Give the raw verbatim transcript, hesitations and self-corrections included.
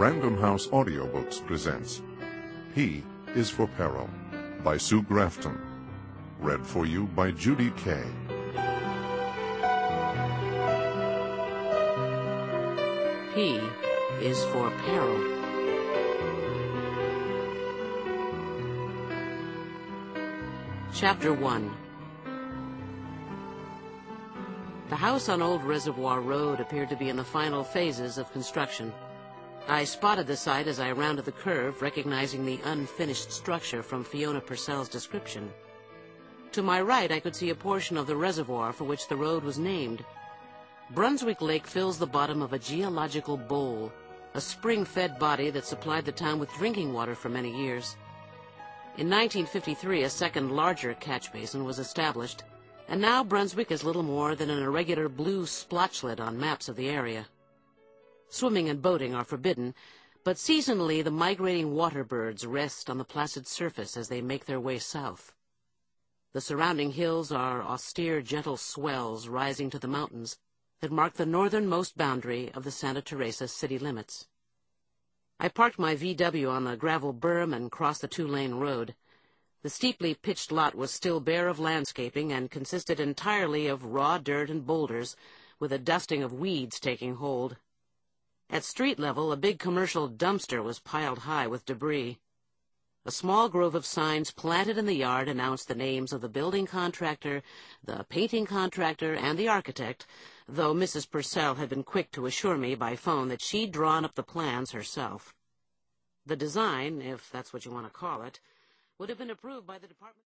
Random House Audiobooks presents P is for Peril by Sue Grafton. Read for you by Judy Kay. P is for Peril. Chapter one. The house on Old Reservoir Road appeared to be in the final phases of construction. I spotted the site as I rounded the curve, recognizing the unfinished structure from Fiona Purcell's description. To my right, I could see a portion of the reservoir for which the road was named. Brunswick Lake fills the bottom of a geological bowl, a spring-fed body that supplied the town with drinking water for many years. In nineteen fifty-three, a second larger catch basin was established, and now Brunswick is little more than an irregular blue splotchlet on maps of the area. Swimming and boating are forbidden, but seasonally the migrating water birds rest on the placid surface as they make their way south. The surrounding hills are austere, gentle swells rising to the mountains that mark the northernmost boundary of the Santa Teresa city limits. I parked my V W on the gravel berm and crossed the two-lane road. The steeply pitched lot was still bare of landscaping and consisted entirely of raw dirt and boulders, with a dusting of weeds taking hold. At street level, a big commercial dumpster was piled high with debris. A small grove of signs planted in the yard announced the names of the building contractor, the painting contractor, and the architect, though Missus Purcell had been quick to assure me by phone that she'd drawn up the plans herself. The design, if that's what you want to call it, would have been approved by the department.